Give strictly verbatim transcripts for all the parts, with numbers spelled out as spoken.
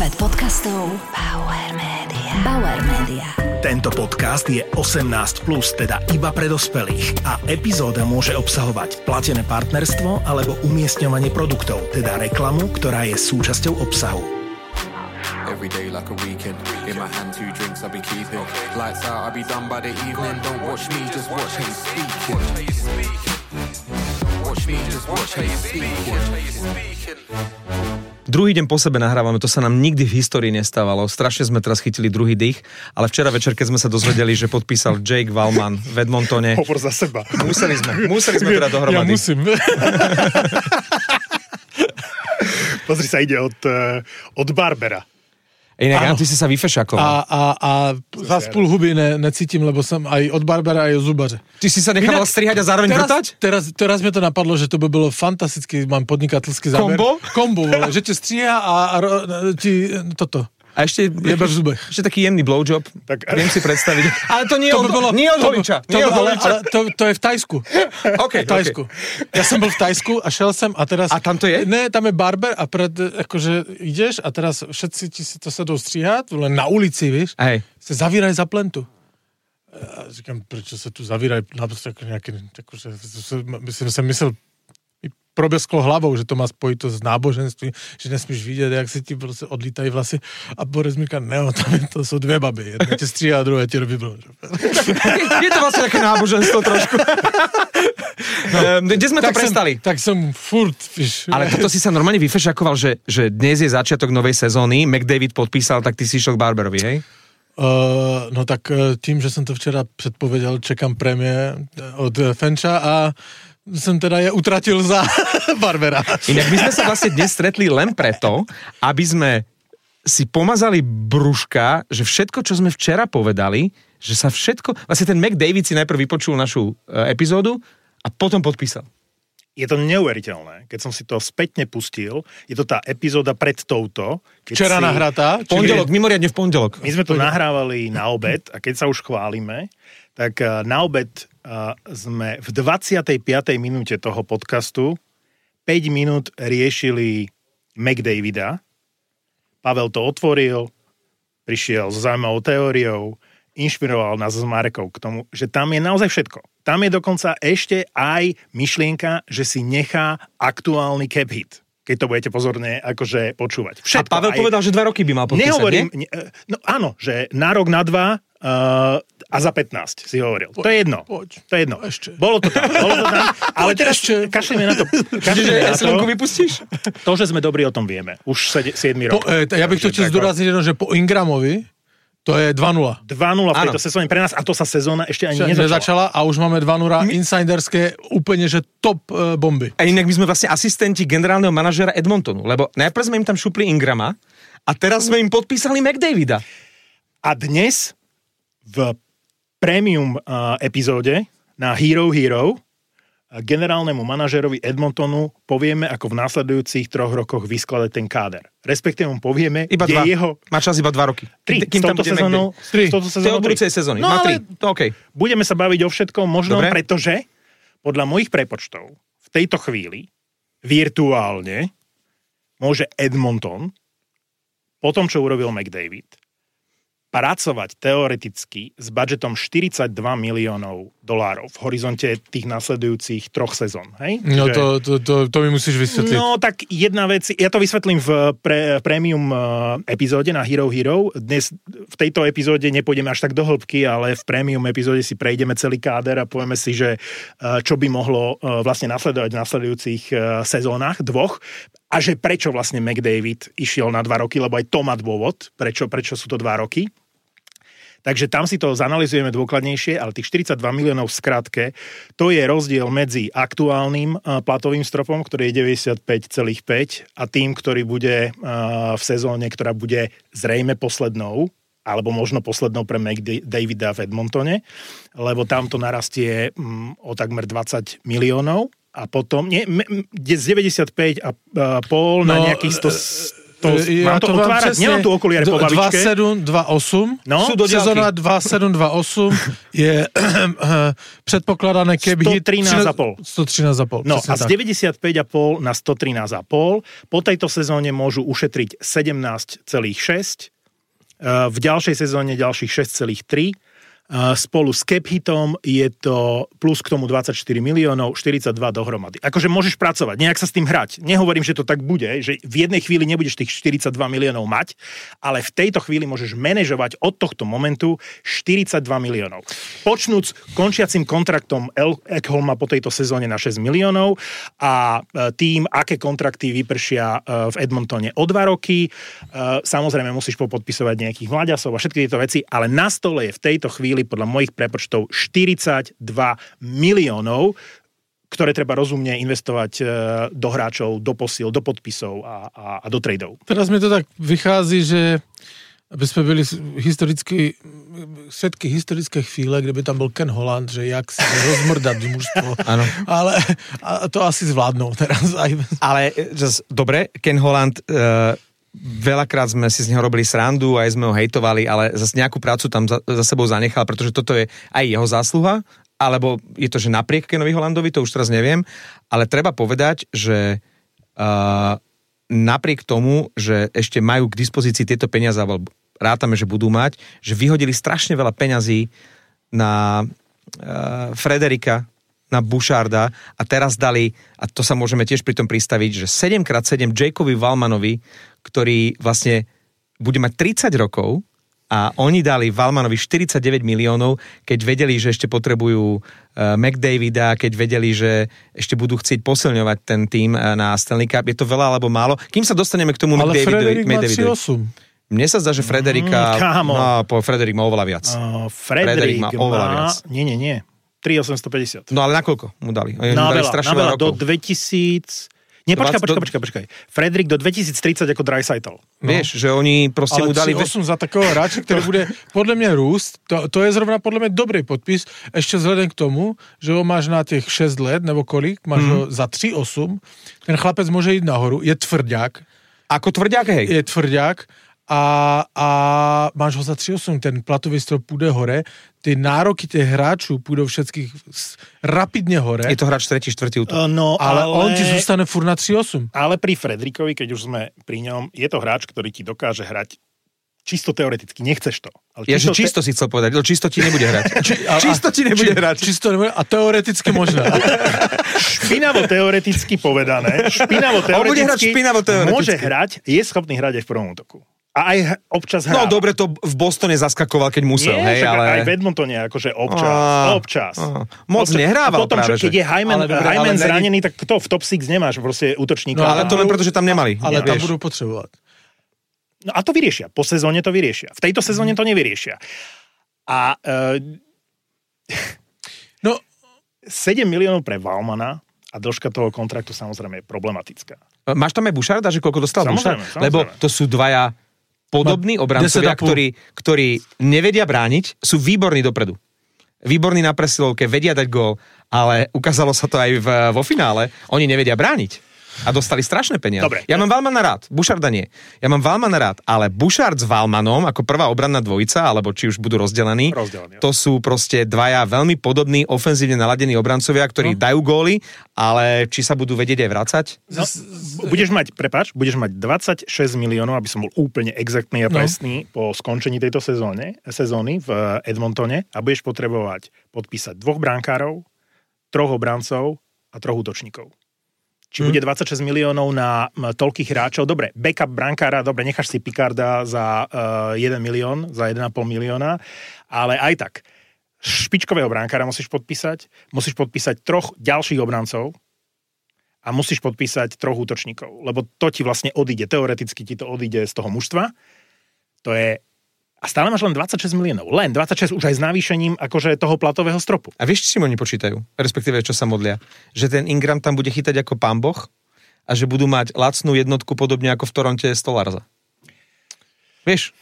Svet podcastov Bauer Media. Bauer Media. Tento podcast je osemnásť plus, teda iba pre dospelých a epizóda môže obsahovať platené partnerstvo alebo umiestňovanie produktov, teda reklamu, ktorá je súčasťou obsahu. Every day like a weekend. In my hand two drinks I'll be keeping. Lights out I'll be done by the evening. Don't watch me, just watch how you speaking. Watch me, just watch how you speaking. Druhý deň po sebe nahrávame, to sa nám nikdy v histórii nestávalo. Strašne sme teraz chytili druhý dých, ale včera večer, keď sme sa dozvedeli, že podpísal Jake Wallman v Edmontone. Hovor za seba. Museli sme, museli sme teda dohromady. Ja musím. Pozri sa, ide od, od Barbera. Inak, ty si sa vyfešakoval. A, a, a zás půl huby ne, necítím, lebo som aj od Barbera, aj od zubaře. Ty si sa nechával strihať a zároveň teraz, vrtať? Teraz, teraz mi to napadlo, že to by bylo fantastický, mám podnikatelský záber. Kombo? Kombo, vole, že ťa stříha a, a ti toto. A ešte, jebaš v zubech. Ešte taký jemný blowjob. Tak, viem si predstaviť. Ale to nie to od, by bolo, nie od to, holiča. To, Nie od ale, holiča. ale to, to je v Tajsku. Okay, v Tajsku. Okay. Ja som bol v Tajsku a šel sem a teraz... A tam to je? Ne, tam je barber a pred, akože ideš a teraz všetci ti si to sa jdou stříhat, len na ulici, víš, Hej. sa zavíraj za plentu. A říkám, prečo sa tu zavíraj, naprosto ako nejaký, akože, myslím, som myslel, probesklo hlavou, že to má spojito s náboženstvím, že nesmíš vidět, jak si ti prostě odlítají vlasy. A Boris mi říká, ne, tam je, to jsou dvě baby. Jedna tě stříhá a druhá tě robí blonž. Je to vlastne také náboženstvo trošku. No, kde sme tak to prestali? Som, tak som furt, víš. Ale toto si sa normálne vyfešakoval, že, že dnes je začiatok novej sezóny, McDavid podpísal, tak ty si išiel k Barberovi, hej? Uh, no tak tím, že jsem to včera předpověděl, čekám prémie od Fenča a som teda je utratil za Barbera. Inak my sme sa vlastne dnes stretli len preto, aby sme si pomazali brúška, že všetko, čo sme včera povedali, že sa všetko... Vlastne ten McDavid si najprv vypočul našu epizódu a potom podpísal. Je to neuveriteľné, keď som si to spätne pustil, je to tá epizóda pred touto. Včera si... nahratá. Pondelok, či... mimoriadne v pondelok. My sme to nahrávali na obed a keď sa už chválime, tak na obed uh, sme v dvadsiatej piatej minúte toho podcastu päť minút riešili McDavida. Pavel to otvoril, prišiel s zaujímavou teóriou, inšpiroval nás s Marekou k tomu, že tam je naozaj všetko. Tam je dokonca ešte aj myšlienka, že si nechá aktuálny cap hit. Keď to budete pozorne akože počúvať. A Všetko. Pavel aj... povedal, že dva roky by mal podpísať, Nehovorím, nie? No áno, že na rok, na dva uh, a za pätnásť si hovoril. Poď, to je jedno. Poď, to je jedno. Ešte. Bolo to tam. Bolo to tam. Ale teraz kašlíme na to. Čiže eselinku vypustíš? To, že sme dobrí, o tom vieme. Už siedmy rok. Po, e, ja bych to chcel zdôrazniť jedno, že po Ingramovi to je dva nula. dva nula v tejto sezóne pre nás a to sa sezóna ešte ani nezačala. nezačala a už máme dva nula My... insiderské úplne, že top e, bomby. A inak my sme vlastne asistenti generálneho manažera Edmontonu, lebo najprv sme im tam šupli Ingrama a teraz sme im podpísali McDavida. A dnes v premium uh, epizóde na Hero Hero generálnemu manažerovi Edmontonu povieme, ako v následujúcich troch rokoch vyskladať ten káder. Respektíve mu povieme, iba kde dva. jeho... Má čas iba dva roky. Tri. S touto sezónou... Tri. To je od budúcej sezóny. No má ale tri. To okay. Budeme sa baviť o všetkom možnom, Dobre. Pretože podľa mojich prepočtov v tejto chvíli virtuálne môže Edmonton po tom, čo urobil McDavid, pracovať teoreticky s budžetom štyridsaťdva miliónov dolárov v horizonte tých nasledujúcich troch sezón. Hej? No Že... to, to, to, to mi musíš vysvetliť. No tak jedna vec, ja to vysvetlím v pre, premium epizóde na Hero Hero. Dnes v tejto epizóde nepôjdeme až tak do hĺbky, ale v premium epizóde si prejdeme celý káder a povieme si, že čo by mohlo vlastne nasledovať v nasledujúcich sezónach dvoch. A že prečo vlastne McDavid išiel na dva roky, lebo aj to má dôvod, prečo, prečo sú to dva roky. Takže tam si to zanalizujeme dôkladnejšie, ale tých štyridsaťdva miliónov v skratke, to je rozdiel medzi aktuálnym platovým stropom, ktorý je deväťdesiatpäť celá päť a tým, ktorý bude v sezóne, ktorá bude zrejme poslednou, alebo možno poslednou pre McDavida v Edmontone, lebo tam to narastie o takmer dvadsať miliónov. A potom, nie, z deväťdesiatpäť a pol na no, nejakých sto... To, ja mám to, to otvárať, presne, nemám tu okuliare po babičke. dva sedem dva osem No? Sú sezóna dva sedem dva osem je predpokladané keby... sto trinásť a pol sto trinásť a pol No a z deväťdesiatpäť a pol na sto trinásť a pol Po tejto sezóne môžu ušetriť sedemnásť celá šesť v ďalšej sezóne ďalších šesť celá tri Spolu s cap hitom je to plus k tomu dvadsaťštyri miliónov, štyridsaťdva dohromady. Akože môžeš pracovať, nejak sa s tým hrať. Nehovorím, že to tak bude, že v jednej chvíli nebudeš tých štyridsaťdva miliónov mať, ale v tejto chvíli môžeš manažovať od tohto momentu štyridsaťdva miliónov. Počnúc končiacim kontraktom Ekholma po tejto sezóne na šesť miliónov a tým, aké kontrakty vypršia v Edmontone o dva roky. Samozrejme musíš popodpisovať nejakých mladiasov a všetky tieto veci, ale na stole je v tejto chvíli podľa mojich prepočtov štyridsaťdva miliónov, ktoré treba rozumne investovať do hráčov, do posiel, do podpisov a, a, a do tradeov. Teraz mi to tak vychází, že aby sme byli historicky, všetky historické chvíle, kde by tam bol Ken Holland, že jak si rozmrdať mužstvo. Áno. Ale a to asi zvládnou teraz. Aj. Ale just, dobre, Ken Holland... Uh... Veľakrát sme si z neho robili srandu, aj sme ho hejtovali, ale zase nejakú prácu tam za, za sebou zanechal, pretože toto je aj jeho zásluha, alebo je to, že napriek Kenovi Hollandovi, to už teraz neviem, ale treba povedať, že uh, napriek tomu, že ešte majú k dispozícii tieto peniaze, alebo rátame, že budú mať, že vyhodili strašne veľa peňazí na uh, Frederika, na Boucharda a teraz dali, a to sa môžeme tiež pri tom pristaviť, že sedem krát sedem Jacobi Valmanovi, ktorý vlastne bude mať tridsať rokov a oni dali Valmanovi štyridsaťdeväť miliónov, keď vedeli, že ešte potrebujú uh, McDavida, keď vedeli, že ešte budú chcieť posilňovať ten tým uh, na Stanley Cup. Je to veľa alebo málo? Kým sa dostaneme k tomu ale McDavidovi? Frederik má tri osem Mne sa zdá, že Frederika... Mm, no, po Frederik má oveľa viac. Uh, Frederik, Frederik má oveľa má... viac. Nie, nie, nie. tri tisíc osemstopäťdesiat No ale na koľko mu dali? Oni na mu dali veľa, strašne na veľa, veľa rokov. do dvetisíc... Nie, počkaj, počkaj, počkaj, počkaj. Frederik do dvetisíctridsať ako Draisaitl. No. Vieš, že oni proste ale mu dali... Ale osem za takého hráča, ktorý bude podľa mňa rúst, to, to je zrovna podľa mňa dobrý podpis, ešte vzhľadom k tomu, že ho máš na tých šesť let, nebo kolik, máš mm. ho za tri osem, ten chlapec môže ísť nahoru, je tvrďák. Ako tvrďák, hej? Je tvrďák. A, a máš ho za tri osem, ten platový strop pôjde hore, ty nároky těch hráčů pôjdou všetkých rapidne hore. Je to hráč tretí, štvrtý útok. Uh, no, ale, ale on ti zostane furt na tri osem. Ale pri Frederikovi, keď už sme pri ňom, je to hráč, ktorý ti dokáže hrať čisto teoreticky, nechceš to. Ale čisto, ja, že čisto te... si chcel povedať, ale čisto ti nebude hrať. Či, a, čisto ti nebude či, hrať. Čisto nebude, a teoreticky možno. Špinavo teoreticky povedané, špinavo teoreticky, špinavo teoreticky môže hrať, je schopný hrať aj v prvom útoku. A aj občas hráva. No dobre, to v Bostone zaskakoval, keď musel. Nie, hej, ale... aj v Edmontone, akože občas. A, občas. A, moc občas. nehrával potom, práve, čo, keď je Hyman, ale, dobre, Hyman ale zranený, tak kto v top šesť nemáš proste útočníka. No ale to len preto, že tam nemali. Ale Nie, tam vieš. budú potrebovať. No a to vyriešia. Po sezóne to vyriešia. V tejto sezóne to nevyriešia. A uh, no sedem miliónov pre Valmana a dĺžka toho kontraktu samozrejme je problematická. Máš tam aj Boucharda, že koľko dostal Bouchard? Samozrejme. Lebo to sú dvaja podobní obrancovia, ktorí, ktorí nevedia brániť, sú výborní dopredu. Výborní na presilovke, vedia dať gól, ale ukázalo sa to aj v, vo finále. Oni nevedia brániť. A dostali strašné peniaze. Dobre, ja mám Valmana rád, Boucharda nie. Ja mám Valmana rád, ale Bouchard s Valmanom ako prvá obranná dvojica, alebo či už budú rozdelení, Rozdelený, to sú proste dvaja veľmi podobní, ofenzívne naladení obrancovia, ktorí no. dajú góly, ale či sa budú vedieť aj vracať? No, budeš mať, prepáč, budeš mať dvadsaťšesť miliónov, aby som bol úplne exaktný a presný no. po skončení tejto sezóne, sezóny v Edmontone a budeš potrebovať podpísať dvoch brankárov, troch obrancov a troch útočníkov. Či bude dvadsaťšesť miliónov na toľkých hráčov. Dobre, backup brankára, dobre, necháš si Picarda za uh, jeden milión, za jeden a pol milióna, ale aj tak, špičkového brankára musíš podpísať, musíš podpísať troch ďalších obrancov a musíš podpísať troch útočníkov, lebo to ti vlastne odíde, teoreticky ti to odíde z toho mužstva. To je... A stále máš len dvadsaťšesť miliónov. Len dvadsaťšesť už aj s navýšením akože toho platového stropu. A vieš, čo si oni počítajú? Respektíve, čo sa modlia? Že ten Ingram tam bude chytať ako pán Boh a že budú mať lacnú jednotku podobne ako v Toronte Stolarza. Vieš?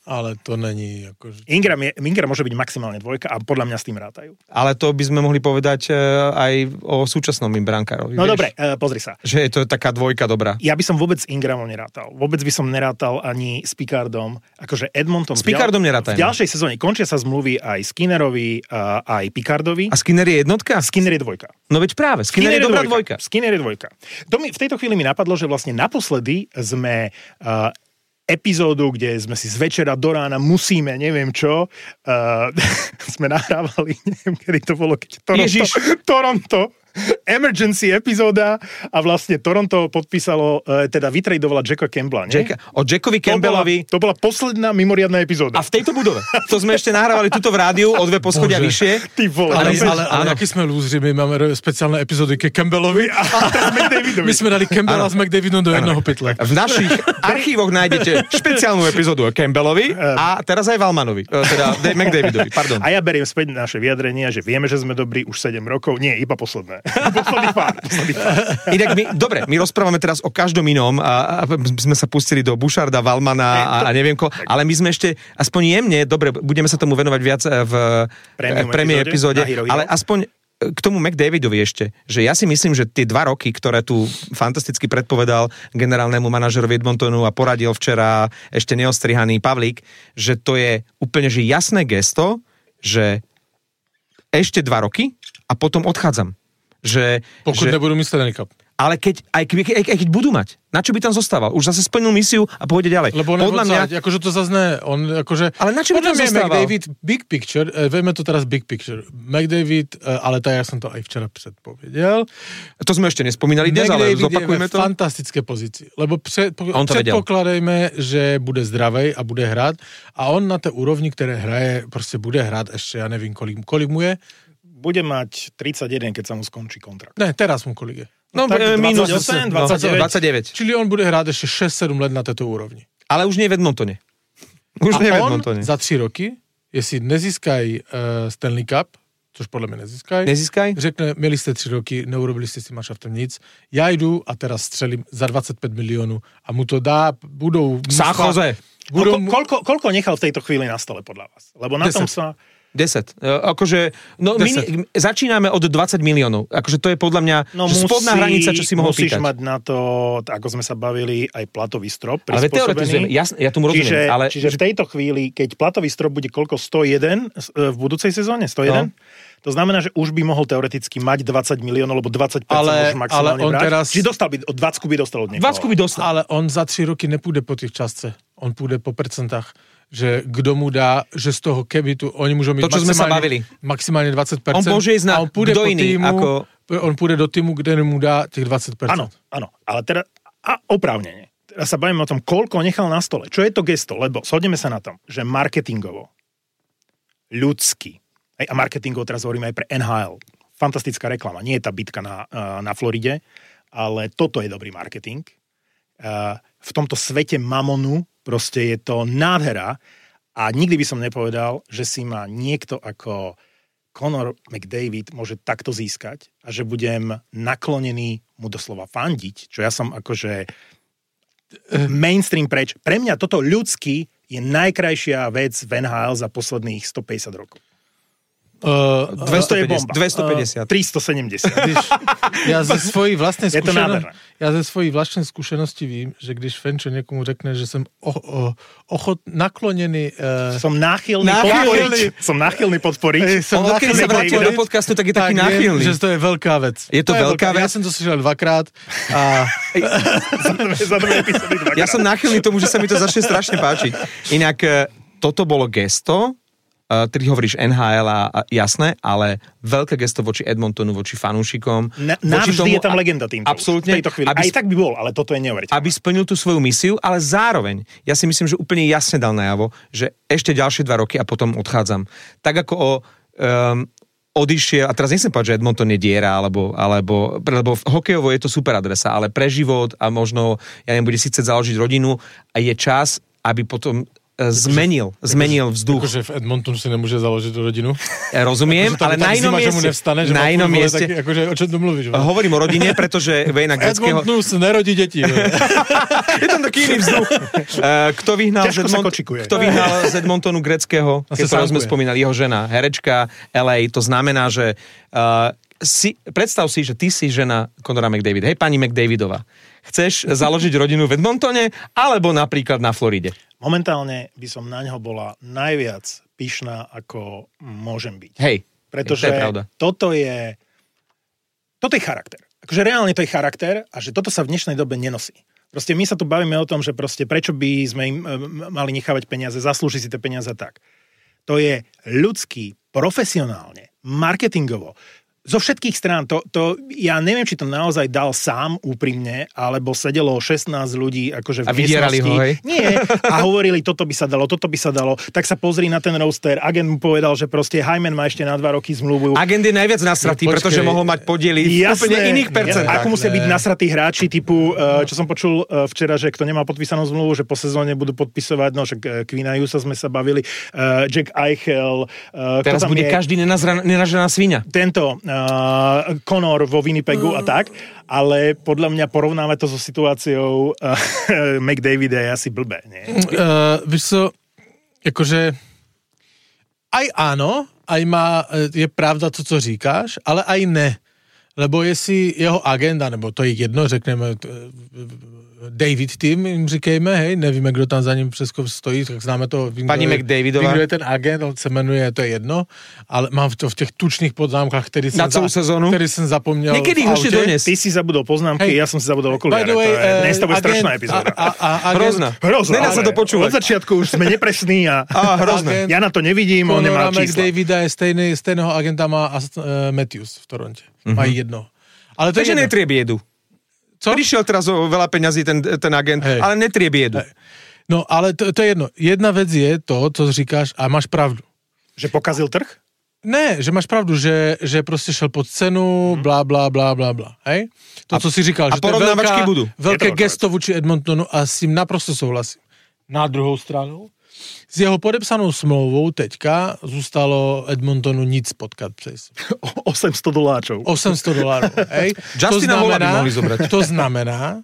ale to není akože... Ingram, je, Ingram môže byť maximálne dvojka a podľa mňa s tým rátajú. Ale to by sme mohli povedať uh, aj o súčasnom brankárovi. No vieš? dobre, uh, pozri sa. Že je to taká dvojka dobrá. Ja by som vôbec s Ingramom nerátal. Vôbec by som nerátal ani s Pickardom. Akože Edmonton... S Pickardom v, nerátajme. V ďalšej sezóne končia sa zmluvy aj Skinnerovi, uh, aj Pickardovi. A Skinner je jednotka? Skinner je dvojka. No veď práve, Skinner, Skinner je dobrá dvojka. dvojka. Skinner je dvojka. To mi, v tejto chvíli mi napadlo, že vlastne naposledy sme... Uh, epizódu, kde sme si z večera do rána musíme, neviem čo, uh, sme nahrávali, neviem, kedy to bolo, keď Toronto, Toronto, emergency epizóda a vlastne Toronto podpísalo, uh, teda vytradovala Jacka Campbella, nie? Jack, o Jackovi Campbellovi. To bola, to bola posledná mimoriadna epizóda. A v tejto budove. To sme ešte nahrávali tuto v rádiu o dve poschodia Bože. vyššie. Ty vole. Ale, ale, ale, ale aký sme lúzri, my máme speciálne epizódy ke Campbellovi a McDavidovi. my sme dali Campbella s McDavidom do jednoho pytle. V našich archívoch nájdete špeciálnu epizódu o Campbellovi a teraz aj Valmanovi, teda McDavidovi, pardon. A ja beriem späť naše vyjadrenia, že vieme, že sme dobrí už sedem rokov. Nie, iba posledné. Posledný pár. Posledný pár. Inak my, dobre, my rozprávame teraz o každom inom a, a sme sa pustili do Boucharda, Valmana a, a neviem ko, ale my sme ešte aspoň jemne, dobre, budeme sa tomu venovať viac v premium epizóde, epizóde ale aspoň k tomu McDavidovi ešte, že ja si myslím, že tie dva roky, ktoré tu fantasticky predpovedal generálnemu manažerovi Edmontonu a poradil včera ešte neostrihaný Pavlík, že to je úplne že jasné gesto, že ešte dva roky a potom odchádzam. Že, Pokud že, nebudú mít Stanley Cup. Ale keď, aj, keď, aj keď budú mať, na čo by tam zostával? Už zase splnil misiu a pôjde ďalej. Lebo on podľa mňa... akože to zazné, on akože... Ale na čo by tam zostával? McDavid, big picture, uh, vieme to teraz big picture. McDavid, uh, ale to ja som to aj včera predpovedal. To sme ešte nespomínali dnes, ale zopakujeme to. McDavid je v fantastické pozícii, lebo pred, po, predpokladajme, že bude zdravej a bude hrať a on na tej úrovni, ktoré hraje, proste bude hrať ešte, ja neviem, kolik, kolik mu je. Bude mať tridsaťjeden, keď sa mu skončí kontrakt. Ne, teraz mu kolik je. No, tak minus dvadsaťosem, dvadsaťdeväť. dvadsaťdeväť. Čili on bude hrať ešte šesť sedem let na tejto úrovni. Ale už nie v Edmontone. Už a nie v on Edmontone. za tři roky, jestli nezískaj uh, Stanley Cup, což podle mě nezískaj, nezískaj, řekne, měli jste tři roky, neurobili jste si manšaftem nic, já jdu a teraz střelím za dvacet pět milionů a mu to dá, budou... Sáchoze! Budú... No, ko, koľko, koľko nechal v tejto chvíli na stole podľa vás? Lebo na tom sa... desať. Akože, no my začíname od dvadsať miliónov. Akože to je podľa mňa no spodná hranica, čo si mohol musíš pýtať. Musíš mať na to, ako sme sa bavili, aj platový strop ale teoretizujeme, ja, ja tomu rozumiem. Čiže, ale... čiže v tejto chvíli, keď platový strop bude koľko? sto jeden v budúcej sezóne? sto jeden? No. To znamená, že už by mohol teoreticky mať dvadsať miliónov, lebo dvadsaťpäť ale, môže maximálne ale on brať. Teraz... Čiže dostal by, od dvadsať by dostal od niekoho. dvadsať by dostal. Ale on za tři roky nepůjde po těch časce. On půjde po percentách. Že kdo mu dá, že z toho kebitu, oni môžu mít to, maximálne, maximálne dvadsať percent. On môže ísť na kdo iný. Týmu, ako... On pôjde do týmu, kde mu dá tých dvadsať percent. Áno, áno, ale teda a oprávnene. Teraz sa bavíme o tom, koľko nechal na stole. Čo je to gesto? Lebo shodneme sa na tom, že marketingovo, ľudsky, a marketingovo teraz hovoríme aj pre en há el, fantastická reklama. Nie je tá bitka na, na Floride, ale toto je dobrý marketing. V tomto svete mamonu proste je to nádhera a nikdy by som nepovedal, že si ma niekto ako Connor McDavid môže takto získať a že budem naklonený mu doslova fandiť, čo ja som akože mainstream preč. Pre mňa toto ľudský je najkrajšia vec v en há el za posledných stopäťdesiat rokov. Uh, dvestopäťdesiat. dvestopäťdesiat. Uh, tristosedemdesiat. Ja ze svojí vlastnej je skúsenosti, ja ze svojí vlastnej skúsenosti vím, že když Fenčo niekomu řekne, že som o, o, ochot naklonený... Uh, som náchylný, náchylný podporiť. Som náchylný podporiť. Hey, som On, odkedy sa vrátil do podcastu, tak je tak taký náchylný. Viem, že to je veľká vec. Je to, to veľká vec? Ja som to slyšel dvakrát. A... za dve epizódy dvakrát. Ja som náchylný tomu, že sa mi to začne strašne páčiť. Inak toto bolo gesto, Uh, ty hovoríš en há el a, a jasné, ale veľké gesto voči Edmontonu, voči fanúšikom. Na, navždy tomu, je tam legenda týmto. Absolútne. V tejto chvíli. Aby, aj tak by bol, ale toto je neuveriteľné. Aby splnil tú svoju misiu, ale zároveň, ja si myslím, že úplne jasne dal najavo, že ešte ďalšie dva roky a potom odchádzam. Tak ako o... Um, odišiel, a teraz nechcem povedať, že Edmonton je diera, alebo, alebo lebo hokejovo je to super adresa, ale pre život a možno, ja neviem, bude si chcieť založiť rodinu a je čas, aby potom zmenil, zmenil vzduch. Akože v Edmontonu si nemôže založiť rodinu. Ja rozumiem, ale na inom mieste... Nevstane, že na inom futbole, mieste... Tak, akože, o čom tu mluvíš? Bo? Hovorím o rodine, pretože Wayna Gretzkyho... Edmontonu sa nerodí deti. Je tam taký iný vzduch. Kto vyhnal, z, Edmont... Kto vyhnal z Edmontonu Gretzkyho? Keď to sme spomínali, jeho žena, herečka el ej. To znamená, že... Uh, si, predstav si, že ty si žena Conora McDavid. Hej, pani McDavidová. Chceš založiť rodinu v Edmontone alebo napríklad na Floride? Momentálne by som na ňo bola najviac pyšná, ako môžem byť. Hej, pretože to je pravda. toto je toto je charakter. Akože reálne to je charakter a že toto sa v dnešnej dobe nenosí. Proste my sa tu bavíme o tom, že proste prečo by sme im mali nechávať peniaze, zaslúži si tie peniaze tak. To je ľudský, profesionálne, marketingovo, zo všetkých strán, to, to, ja neviem, či to naozaj dal sám úprimne, alebo sedelo šestnásť ľudí akože v a vydierali ho, hej? Nie, a hovorili, toto by sa dalo, toto by sa dalo, tak sa pozri na ten roster, agent mu povedal, že proste Hyman má ešte na dva roky zmluvu. Agent je najviac nasratý, no, pretože mohol mať podiely v úplne iných percentách. Ako musia byť nasratí hráči typu, čo som počul včera, že kto nemá podpísanú zmluvu, že po sezóne budú podpisovať, no však Quina Hughesa sme sa bavili, Jack Eichel. Teraz bude je, každý nenažraná sviňa. Tento Uh, Conor vo Winnipegu mm. a tak, ale podľa mňa porovnáme to so situáciou uh, McDavida je asi blbé, nie? Uh, víš co, akože aj áno, aj má, je pravda to, co říkáš, ale aj ne. Lebo jestli jeho agenda, nebo to je jedno, řekneme David Team, jim říkejme, hej, nevíme, kdo tam za ním přesko stojí, tak známe to. Pani McDavidová. Kdo je ten agent, on se jmenuje, to je jedno, ale mám to v těch tučných poznámkách, který jsem, na celou za, sezónu? Který jsem zapomněl Niekedy v autě. dones. Ty si zabudol poznámky, hey, ja som si zabudol okuliare. Way, to je, uh, dnes to bude strašná epizóda. A, a, a hrozná. Hrozná. Nedá sa to počúvať. Od začiatku už sme nepresní a, a hrozné. Ja na to nevidím, on nemá čísla. Davida je stejný, stejného agenta má uh, Matthews v Toronte. Mm-hmm. Mají jedno. Ale to Takže netrie biedu. Co? Prišiel teraz o veľa peňazí ten, ten agent, hej, ale netrie biedu. Hej. No, ale to, to je jedno. Jedna vec je to, co říkáš, a máš pravdu. Že pokazil trh? Ne, že máš pravdu, že, že prostě šel pod cenu, blá, blá, blá, blá, blá. Hej? To, a, co si říkal, že to je veľká, budú. veľké gesto vůči Edmontonu a s tím naprosto souhlasím. Na druhou stranu, s jeho podepsanou smlouvou teďka zůstalo Edmontonu nic potkat přes. osemsto doláčov. osemsto dolárov, hej? Justina Holla by mohli zobrať. To znamená,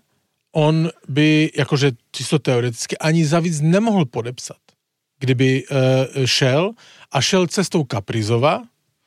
on by, jakože čisto teoreticky, ani za víc nemohl podepsat. Kdyby uh, šel a šel cestou Kaprizova,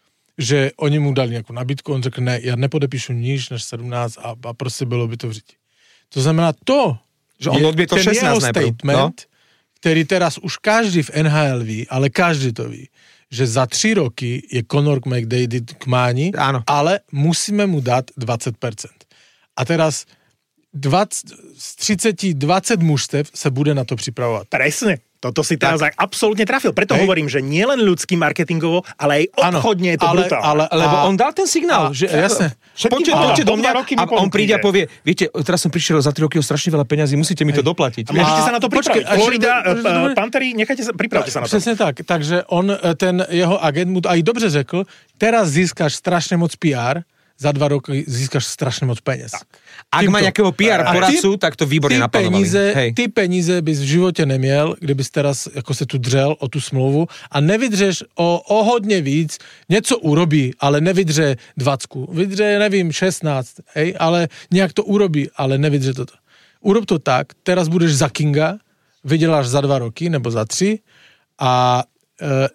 že oni mu dali nějakou nabídku, on řekl, ne, já nepodepíšu níž než sedmnáct a, a prostě bylo by to v řiti. To znamená to, že on odbie to ten jeho najprv, statement, no? Který teraz už každý v en há el ví, ale každý to ví, že za tři roky je Conor McDavid k máni, áno, ale musíme mu dať dvacet percent. A teraz dvacet, z tridsať dvacet mužstev sa bude na to pripravovať. Presne. Toto si teraz tak absolútne trafil. Preto hej, hovorím, že nie len ľudský marketingovo, ale aj obchodne je to ale, brutálne. Ale, Lebo on dal ten A, signál, že jasne. Poďte, poďte do mňa a on príde a povie, viete, teraz som prišiel za tri roky o strašne veľa peňazí, musíte mi to doplatiť. A môžete sa na to pripraviť. Florida, Pantheri, nechajte sa, pripravte sa na to. Přesne tak. Takže on, ten jeho agent mu aj dobře řekl, teraz získaš strašne moc pé er, za dva roky získaš strašne moc peniaz. Tak. Ak má nejakého pé er poradcu, tak to výborne naplánovali. Ty peníze bys v živote nemiel, kdybys teraz ako sa tu dřel o tú smlouvu a nevydřeš o, o hodne víc, něco urobí, ale nevydře dvacku. Vydře, nevím, šestnáct, hej, ale nejak to urobí, ale nevydře toto. Urob to tak, teraz budeš za Kinga, vyděláš za dva roky, nebo za tři a e,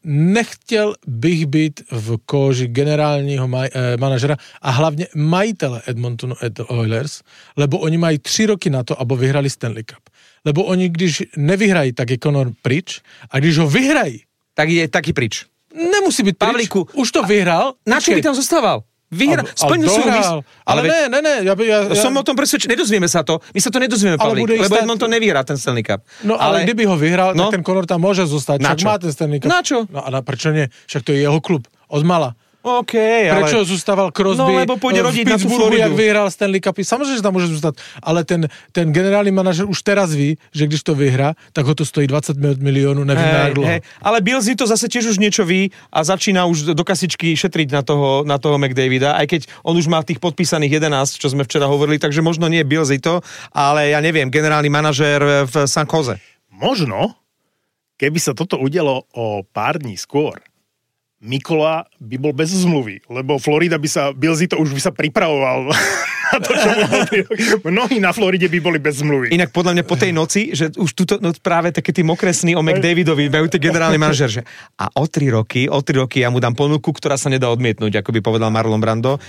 nechtěl bych být v kóži generálního maj, eh, manažera a hlavně majitele Edmontonu Oilers, lebo oni mají tři roky na to, aby vyhrali Stanley Cup. Lebo oni, když nevyhrají, tak je Conor pryč a když ho vyhrají, tak je taký pryč. Nemusí byť pryč. Pavlíku, už to vyhral. Na čo by tam zostával? Vyhra, splnil svoj vys... Ale, ale ne, ne, ne. Ja, ja, ja... Som o tom presvedčený, nedozvieme sa to. My sa to nedozvieme, Pavlík, lebo istá... Edmonton nevyhrá ten Stanley Cup. No ale, ale kdyby ho vyhral, no? Tak ten Conor tam môže zostať. Na Však čo? má ten Stanley Cup. Na čo? No a na, prečo nie? Však to je jeho klub. Od mala. OK, ale... Prečo zostával Crosby no, lebo pôjde rodiť v na tú Pittsburghu, Floridu. jak vyhral Stanley Cup? Samozrejme, že tam môže zostať. Ale ten, ten generálny manažer už teraz ví, že když to vyhrá, tak ho to stojí dvadsať miliónov, neviem hey, jak dlho. Hey. Ale Billsy to zase tiež už niečo ví a začína už do kasičky šetriť na toho, na toho McDavida, aj keď on už má tých podpísaných jedenásť, čo sme včera hovorili, takže možno nie Billsy to, ale ja neviem, generálny manažér v San Jose. Možno, keby sa toto udialo o pár dní skôr, Mikola by bol bez zmluvy, lebo Florida by sa, Bilzi to už by sa pripravoval na to, čo mnohí na Floride by boli bez zmluvy. Inak podľa mňa po tej noci, že už tuto no, práve také tí mokré sny o McDavidovi, majú tie generálny manažer, že a o tri roky, o tri roky ja mu dám ponuku, ktorá sa nedá odmietnúť, ako by povedal Marlon Brando.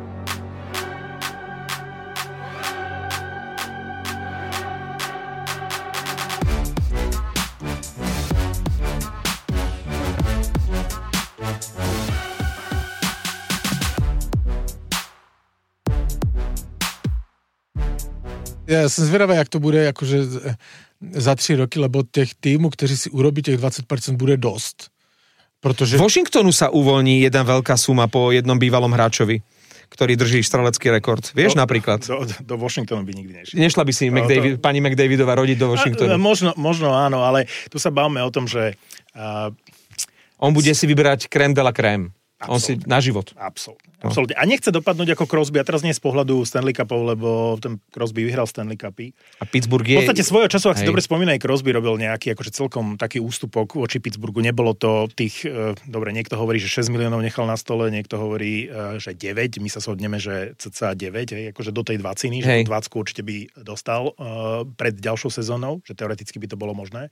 Ja som zvedavý, jak to bude akože za tři roky, lebo těch týmů, kteří si urobí těch dvacet percent, bude dost. Protože... Washingtonu sa uvoľní jedna veľká suma po jednom bývalom hráčovi, ktorý drží strelecký rekord. Vieš do, napríklad? Do, do Washingtonu by nikdy nešiel. Nešla by si no, McDavid, to... pani McDavidová rodiť do Washingtonu? A, možno, možno áno, ale tu sa bavíme o tom, že... Uh, On bude si vyberať krém de la krém. Absolutne. On si na život. Absolutne. Absolutne. A nechce dopadnúť ako Crosby, a teraz nie z pohľadu Stanley Cupov, lebo ten Crosby vyhral Stanley Cupy. A Pittsburgh je... V podstate svojho času, ak si dobre spomínam, aj Crosby robil nejaký akože celkom taký ústupok voči Pittsburghu. Nebolo to tých, e, dobre, niekto hovorí, že šesť miliónov nechal na stole, niekto hovorí, e, že deväť. My sa shodneme, že cca deväť, hej, akože do tej dvaciny, že dvadsať určite by dostal e, pred ďalšou sezónou, že teoreticky by to bolo možné.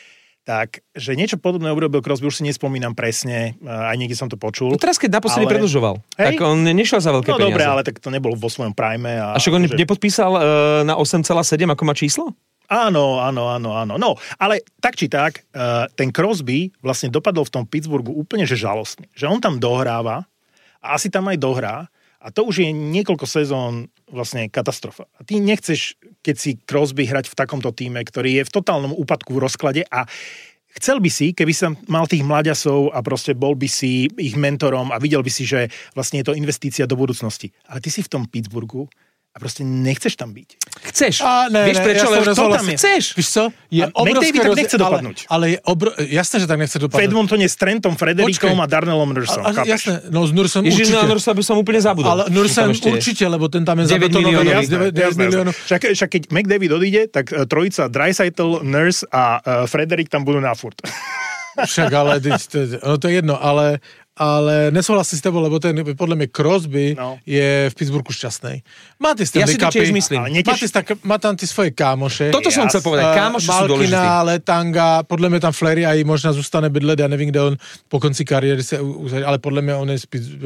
Tak, že niečo podobné urobil Crosby, už si nespomínam presne, aj niekde som to počul. No teraz, keď naposledy ale... predĺžoval, tak Hej? on nešiel za veľké no, peniaze. No dobre, ale tak to nebol vo svojom prime. A, a však on že... nepodpísal uh, na osem celá sedem, ako má číslo? Áno, áno, áno, áno. No, ale tak či tak, uh, ten Crosby vlastne dopadol v tom Pittsburghu úplne že žalostný. Že on tam dohráva a asi tam aj dohrá. A to už je niekoľko sezón vlastne katastrofa. A ty nechceš, keď si Crosby hrať v takomto týme, ktorý je v totálnom úpadku v rozklade a chcel by si, keby sa mal tých mláďasov a proste bol by si ich mentorom a videl by si, že vlastne je to investícia do budúcnosti. Ale ty si v tom Pittsburghu a proste nechceš tam byť. Chceš. A ne, Vieš ne, prečo? ja Lebo to tam je. Chceš. Víš co? Je McDavid tak nechce dopadnúť. Ale, ale je obro... jasné, že tak nechce V dopadnúť. Edmontone s Trentom Frederikom a Darnellom Nursom. A, a, jasné, no s Nursom Ježiš, určite. na Nursa by som úplne zabudol. Ale Nursem určite, lebo ten tam je deväť miliónov. deväť miliónov. Však, však keď McDavid odíde, tak uh, trojica Draisaitl, Nurse a uh, Frederick tam budú na furt. Však ale, no to je jedno, ale, ale nesúhlasím s tebou, lebo ten, podľa mňa Crosby no. je v Pittsburghu šťastný. Má tie Stanley Cupy. Ja si to tiež myslím. Netiež... Má, tak, má tam tie svoje kámoše. Toto som chcel povedať, kámoši sú dôležití. Malkina, Letanga, podľa mňa tam Fleury aj možná zůstane bydlet, ja neviem, kde on po konci kariéry sa, ale podľa mňa on je...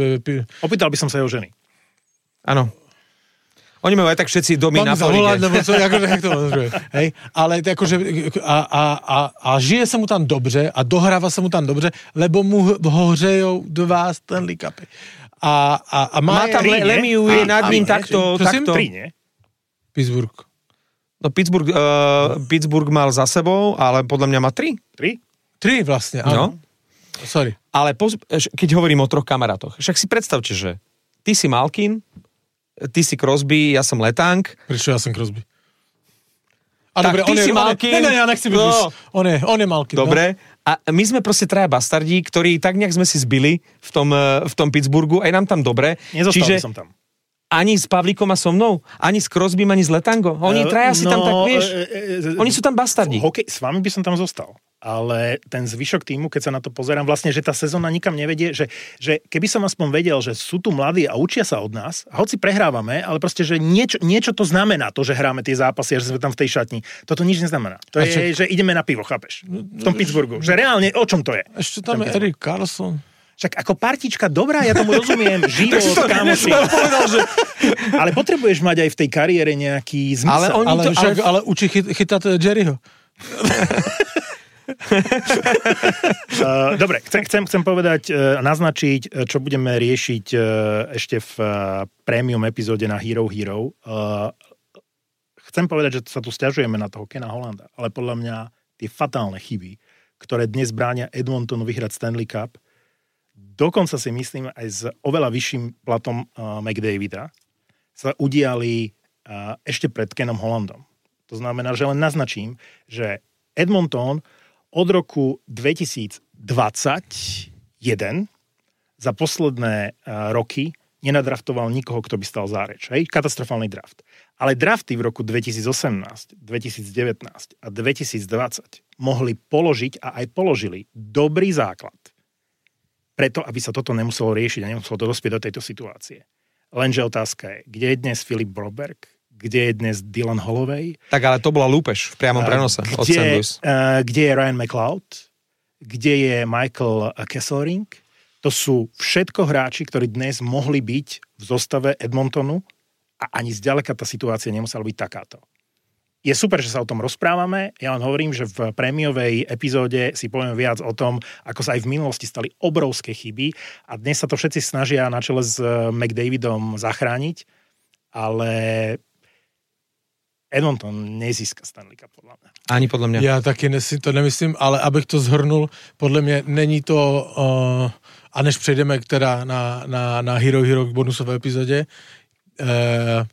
Opýtal by som sa jeho ženy. Áno. Oni majú aj tak všetci domy na Floride. Nebo co, akože, jak to môžeme, hej? Ale akože, a, a, a, a žije sa mu tam dobře a dohráva sa mu tam dobře, lebo mu hořejou dva Stanley Cupy. A, a, a má, má tam tri, Lemieux je nad ním takto. takto. Tri, nie? Pittsburgh. No Pittsburgh, uh, Pittsburgh mal za sebou, ale podľa mňa má tri. Tri? Tri vlastne, áno. No. Sorry. Ale poz, keď hovorím o troch kamarátoch, však si predstavte, že ty si Malkin, ty si Crosby, ja som Letang. Prečo ja som Crosby? A tak dobre, ty on je, si on Malkin. Je, ne, ne, ja nechci byť. No. On je, on je Malkin. Dobre. No. A my sme proste traja bastardí, ktorí tak nejak sme si zbili v tom, v tom Pittsburghu, aj nám tam dobre. Nezostal Čiže som tam. Ani s Pavlíkom a so mnou, ani s Crosbym, ani s Letangom. Oni traja si no, tam tak, vieš, e, e, oni sú tam bastardi. Hokej, s vami by som tam zostal. Ale ten zvyšok týmu, keď sa na to pozerám, vlastne, že tá sezóna nikam nevedie, že, že keby som aspoň vedel, že sú tu mladí a učia sa od nás, a hoci prehrávame, ale proste, že niečo, niečo to znamená, to, že hráme tie zápasy a že sme tam v tej šatni. Toto nič neznamená. To a je, čo? Že ideme na pivo, chápeš? V tom Pittsburghu. Že reálne, o čom to je? Ešte tam je Erik Karlsson. Však ako partička dobrá, ja tomu rozumiem, život, kámoši. Že... Ale potrebuješ mať aj v tej kariére nejaký zmysel. Ale, oni ale, to, však, ale... ale učí chyt, chytať Jerryho. uh, dobre, chcem, chcem, chcem povedať, uh, naznačiť, čo budeme riešiť uh, ešte v uh, premium epizóde na Hero Hero. Uh, chcem povedať, že sa tu sťažujeme na toho Kena Hollanda, ale podľa mňa tie fatálne chyby, ktoré dnes bránia Edmontonu vyhrať Stanley Cup, dokonca si myslím aj s oveľa vyšším platom uh, McDavida, sa udiali uh, ešte pred Kenom Hollandom. To znamená, že len naznačím, že Edmonton od roku dvetisícdvadsaťjeden za posledné uh, roky nenadraftoval nikoho, kto by stal za reč. Hej? Katastrofálny draft. Ale drafty v roku dvetisícosemnásť, dvetisícdevätnásť a dvetisícdvadsať mohli položiť a aj položili dobrý základ preto, aby sa toto nemuselo riešiť a nemuselo to dospieť do tejto situácie. Lenže otázka je, kde je dnes Filip Broberg, kde je dnes Dylan Holloway. Tak ale to bola lúpež v priamom prenose kde, od Saint Louis. Uh, kde je Ryan McLeod, kde je Michael Kesselring. To sú všetko hráči, ktorí dnes mohli byť v zostave Edmontonu a ani zďaleka tá situácia nemusela byť takáto. Je super, že sa o tom rozprávame. Ja len hovorím, že v prémiovej epizóde si povieme viac o tom, ako sa aj v minulosti stali obrovské chyby a dnes sa to všetci snažia na čele s McDavidom zachrániť, ale Edmonton nezíska Stanley Cup, podľa mňa. Ani podľa mňa. Ja taky si to nemyslím, ale abych to zhrnul, podle mě není to, uh, a než přejdeme k teda na, na, na Hero Hero k bonusové epizodě, uh, uh,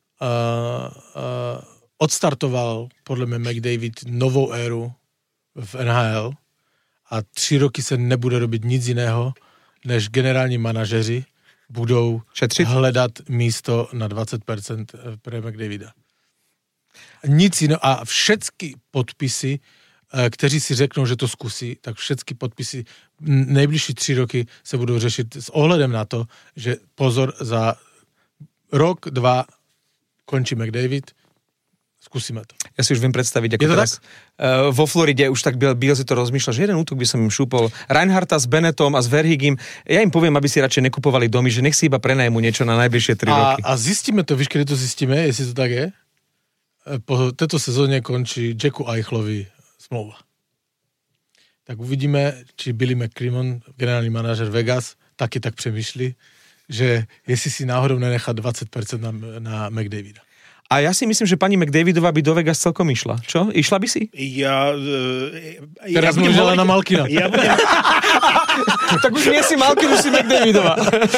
uh, odstartoval podle mě McDavid novou éru v N H L a tři roky se nebude robit nic jiného, než generální manažeři budou Šetřit? hledat místo na dvacet procent pre McDavida. Nic jiného. A všetky podpisy, kteří si řeknou, že to zkusí, tak všetky podpisy nejbližší tři roky se budou řešit s ohledem na to, že pozor, za rok, dva končí McDavid, skúsime to. Ja si už viem predstaviť, ako teraz uh, vo Floride už tak Bill, Bill si to rozmýšľa, že jeden útok by som im šúpol. Reinharta s Bennettom a s Verhigim. Ja im poviem, aby si radšej nekupovali domy, že nech si iba prenajmu niečo na najbližšie tri roky. A zistíme to, víš, kedy to zistíme, jestli to tak je? Po této sezóne končí Jacku Eichlovi smlouva. Tak uvidíme, či Billy McCrimmon, generální manažer Vegas, taky tak přemýšlí, že jestli si náhodou nenechá dvacet procent na, na McDavida. A ja si myslím, že pani McDavidová by do Vegas celkom išla. Čo? Išla by si? Ja... Uh, Teraz ja budem voliť na Malkina. Ja budem... Tak už nie si Malkin, už si McDavidová.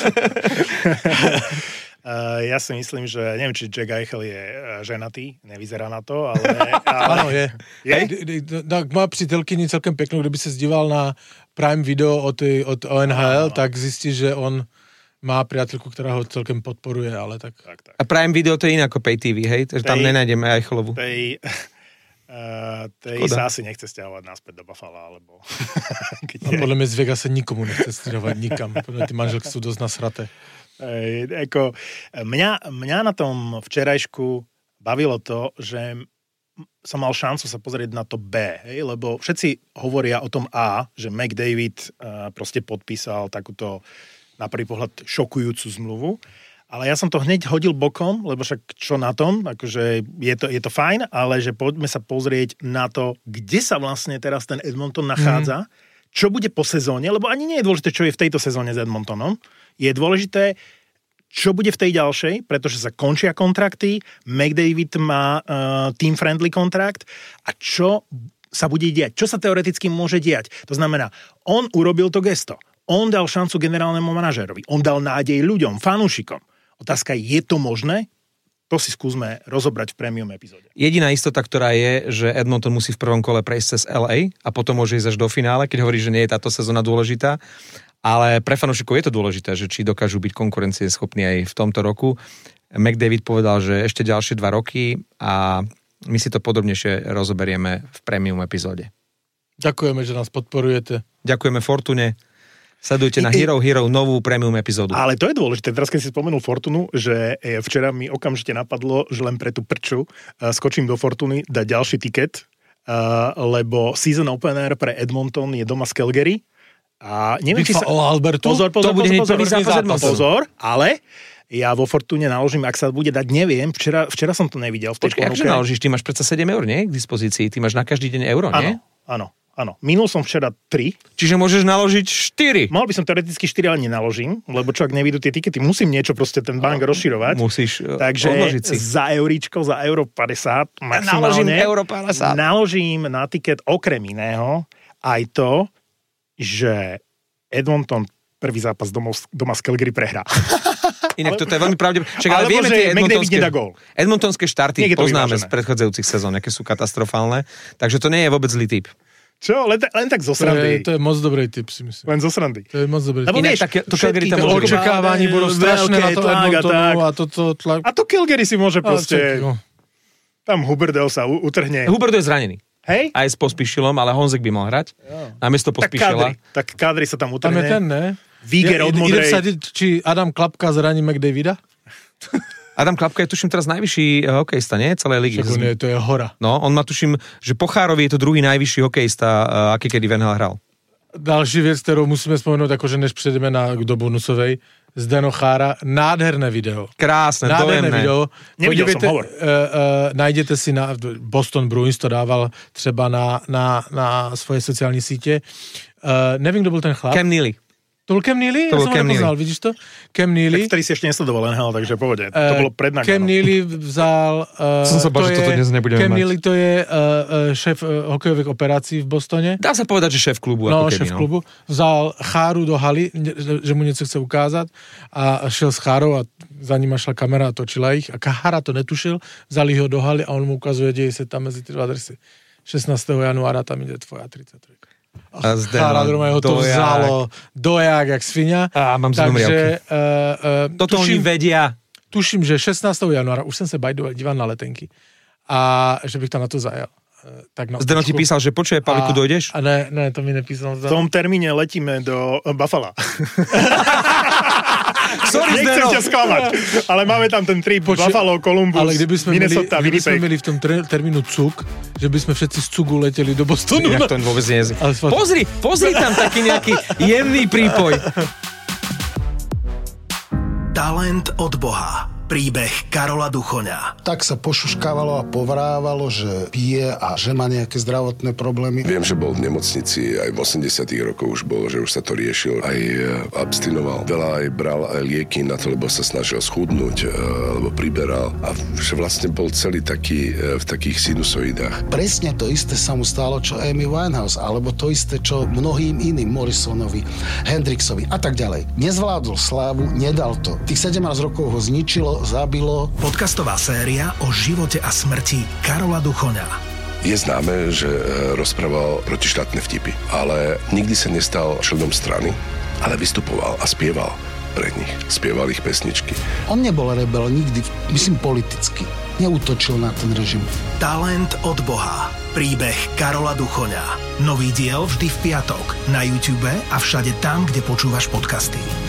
Uh, ja si myslím, že neviem, či Jack Eichel je ženatý, nevyzerá na to, ale... ale... Áno, je. je? Tak má přítelkyni celkem peknú, kdyby sa zdíval na Prime Video od, od O N H L, no, no. Tak zistí, že on má priateľku, ktorá ho celkem podporuje, ale tak... tak, tak. A Prime Video to je iné ako Pay T V, hej? Takže tam nenájdeme Eichelovu. Tej, uh, tej sa asi nechce stiahovať naspäť do Buffalo, alebo... No, podľa mňa z Vegasa nikomu nechce stiahovať nikam. Podľa mňa tí manželky sú dosť nasraté. Ej, ako, mňa, mňa na tom včerajšku bavilo to, že som mal šancu sa pozrieť na to B, hej? Lebo všetci hovoria o tom A, že McDavid uh, proste podpísal takúto na prvý pohľad šokujúcu zmluvu, ale ja som to hneď hodil bokom, lebo však čo na tom, akože je to, je to fajn, ale že poďme sa pozrieť na to, kde sa vlastne teraz ten Edmonton nachádza, mm. čo bude po sezóne, lebo ani nie je dôležité, čo je v tejto sezóne s Edmontonom, je dôležité, čo bude v tej ďalšej, pretože sa končia kontrakty, McDavid má uh, team-friendly kontrakt a čo sa bude diať, čo sa teoreticky môže diať. To znamená, on urobil to gesto. On dal šancu generálnemu manažérovi. On dal nádej ľuďom, fanúšikom. Otázka je, je to možné? To si skúsme rozobrať v premium epizóde. Jediná istota, ktorá je, že Edmonton musí v prvom kole prejsť cez L A a potom môže ísť až do finále, keď hovorí, že nie je táto sezóna dôležitá. Ale pre fanúšikov je to dôležité, že či dokážu byť konkurencieschopní aj v tomto roku. McDavid povedal, že ešte ďalšie dva roky a my si to podrobnejšie rozoberieme v premium epizóde. Ďakujeme, že nás podporujete. Ďakujeme Fortune. Sledujte na Hero Hero novú premium epizódu. Ale to je dôležité. Teraz, keď si spomenul Fortunu, že včera mi okamžite napadlo, že len pre tú prču skočím do Fortuny, dať ďalší tiket, lebo season opener pre Edmonton je doma z Calgary. A neviem, či sa... Albertu. Pozor, pozor, to bude pozor, pozor, pozor, pozor, pozor, ale ja vo Fortune naložím, ak sa bude dať, neviem. Včera, včera som to nevidel v tej ponuke. Počkaj, akže naložíš? Ty máš predsa sedem eur, nie? K dispozícii. Ty máš na každý deň euro, nie? Áno, áno. Áno, minul som včera tri. Čiže môžeš naložiť štyri. Mal by som teoreticky štyri, ale nenaložím, lebo čo ak nevidú tie tikety, musím niečo proste ten bank rozširovať. Musíš Takže odložiť si. za euríčko, za euro päťdesiat maximálne. Naložím euro päťdesiat. Naložím na tiket okrem iného aj to, že Edmonton prvý zápas domov, doma z Calgary prehrá. Inak toto je veľmi pravdepodobné. Však ale vieme tie edmontonské, edmontonské štarty poznáme z predchádzajúcich sezón, aké sú katastrofálne. Takže to nie je vôbec zlý typ. Čo? Len, len tak zo To je, srandy. to je moc dobrý tip, si myslím. Len zo srandy. To je moc dobrý Lebo tip. Inak vieš, také- to všetky Calgary tam tie môže byť. Očakávanie budú strašné veľké na to tlak a tak. Edmontonu a toto tlak. A to Calgary si môže A proste... tak, no. Tam Huberdeau sa u- utrhne. Huberto je zranený. Hej? Aj s Pospíšilom, ale Honzek by mal hrať. Namiesto Tak Pospíšila. Kadri. Tak Kadri sa tam Tam je ten, utrhne. ne? Víger od Idem modrej. vsadiť, či Adam Klapka zraní McDavida? Adam Klapka je tuším teraz najvyšší eh, hokejista, nie? Celej ligy. Však on je, to je hora. No, on má tuším, že po Chárovi je to druhý najvyšší hokejista, eh, aký kedy v en há el hral. Další věc, kterou musíme vzpomenout, jakože než přejdeme na, do bonusovej, Zdeno Chára, nádherné video. Krásne, Nádherné dojemné. video. Neviděl Podívejte, jsem, hovor. Uh, uh, najděte si na Boston Bruins, to dával třeba na, na, na svoje sociální sítě. Uh, nevím, kdo byl ten chlap. Cam Neely. To byl Cam Neely? To Já byl jsem ho Cam nepoznal, Neely. vidíš to? Cam Neely. Ktorý si ešte nesledoval en há el, takže povede. To bolo pred Cam Naganom. Neely vzal... Uh, Som sa bál, že toto dnes nebudeme Cam mať. Neely to je uh, uh, šéf uh, hokejových operací v Bostone. Dá sa povedať, že šéf klubu. No, ako keby, šéf klubu. Vzal Cháru do haly, ne- že mu něco chce ukázat a šel s Chárou a za ním šla kamera a točila ich. A Chára to netušil, vzali ho do haly a on mu ukazuje, děje se tam mezi ty dva drsy. šestnásteho januára tam ide tvoja tridsaťtrojka. A Zdeno, Chára doma ho to dojak. vzalo dojak, jak svinia. Á, mám zimomriavky. Takže uh, uh, Toto oni tuším, vedia. tuším, že šestnásteho januára, už jsem se bajdoval, díval na letenky a že bych tam na to zajel. Eh, Tak na Zdeno ti trošku. písal, že počuje, Paliku, A- dojdeš? A ne, ne, to mi nepísal. V tom termíne letíme do Buffalo. Sorry, Nechcem Zdeno. ťa sklamať, ale máme tam ten trip Poči- Buffalo, Columbus, Ale kdyby jsme, měli, Minnesota, kdyby jsme Winnipeg. měli v tom tre- termínu cuk, že by jsme všetci z cugu letěli do Bostonu. Jak to vôbec nie je. Ale fakt- Pozri, pozri tam taký nejaký jemný prípoj. Talent od Boha. Príbeh Karola Duchoňa. Tak sa pošuškávalo a povrávalo, že pije a že má nejaké zdravotné problémy. Viem, že bol v nemocnici, aj v osemdesiatych rokoch už bol, že už sa to riešil, aj abstinoval. Veľa aj bral aj lieky na to, lebo sa snažil schudnúť, alebo priberal. A že vlastne bol celý taký v takých sinusoidách. Presne to isté sa mu stalo, čo Amy Winehouse, alebo to isté, čo mnohým iným, Morrisonovi, Hendrixovi a tak ďalej. Nezvládol slávu, nedal to. Tých sedemnásť rokov ho zničilo, zabilo. Podcastová séria o živote a smrti Karola Duchoňa. Je známe, že rozprával protištátne vtipy, ale nikdy sa nestal členom strany, ale vystupoval a spieval pre nich. Spieval ich pesničky. On nebol rebel nikdy, myslím politicky. Neútočil na ten režim. Talent od Boha. Príbeh Karola Duchoňa. Nový diel vždy v piatok na YouTube a všade tam, kde počúvaš podcasty.